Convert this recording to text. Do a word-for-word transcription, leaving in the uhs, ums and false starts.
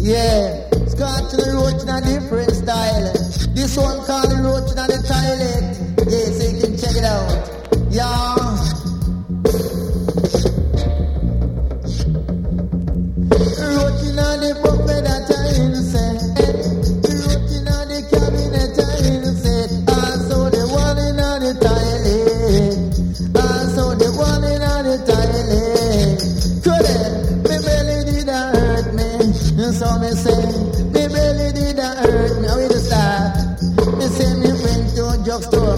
Yeah, scotch the roach in a different style. This one called the roach in the toilet. Yeah, so you can check it out. Yeah. Roach in the buffet that I insect. Roach in the cabinet I insect. Also the one in the toilet. Also the one in the toilet. Could it? Me belly did hurt me. So me say, me belly did hurt me. How it start? Me say me went to a drugstore.